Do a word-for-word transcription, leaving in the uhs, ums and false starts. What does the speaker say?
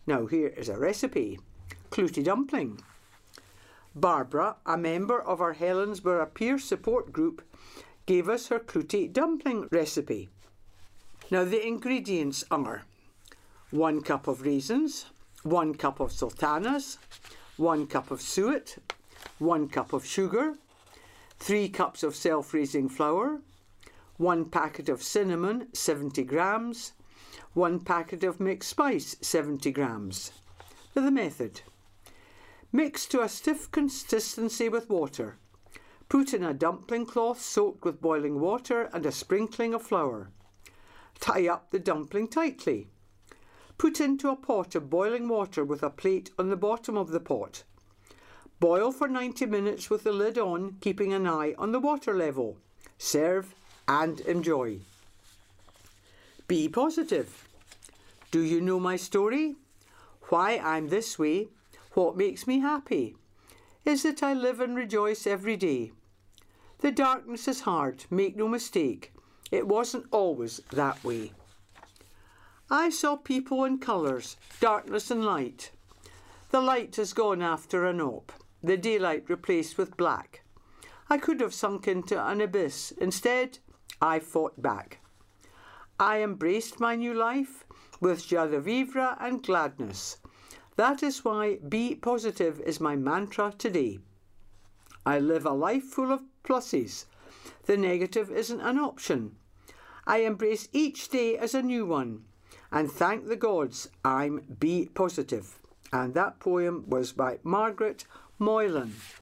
Now here is a recipe. Clootie dumpling. Barbara, a member of our Helensburgh peer support group, gave us her clootie dumpling recipe. Now the ingredients are one cup of raisins, one cup of sultanas, one cup of suet, one cup of sugar, three cups of self-raising flour, one packet of cinnamon, seventy grams, one packet of mixed spice, seventy grams. Now the method. Mix to a stiff consistency with water. Put in a dumpling cloth soaked with boiling water and a sprinkling of flour. Tie up the dumpling tightly. Put into a pot of boiling water with a plate on the bottom of the pot. Boil for ninety minutes with the lid on, keeping an eye on the water level. Serve and enjoy. Be positive. Do you know my story? Why I'm this way? What makes me happy? Is that I live and rejoice every day. The darkness is hard, make no mistake. It wasn't always that way. I saw people in colours, darkness and light. The light has gone after an op, the daylight replaced with black. I could have sunk into an abyss. Instead, I fought back. I embraced my new life with joie de vivre and gladness. That is why be positive is my mantra today. I live a life full of pluses. The negative isn't an option. I embrace each day as a new one and thank the gods I'm be positive. And that poem was by Margaret Moylan.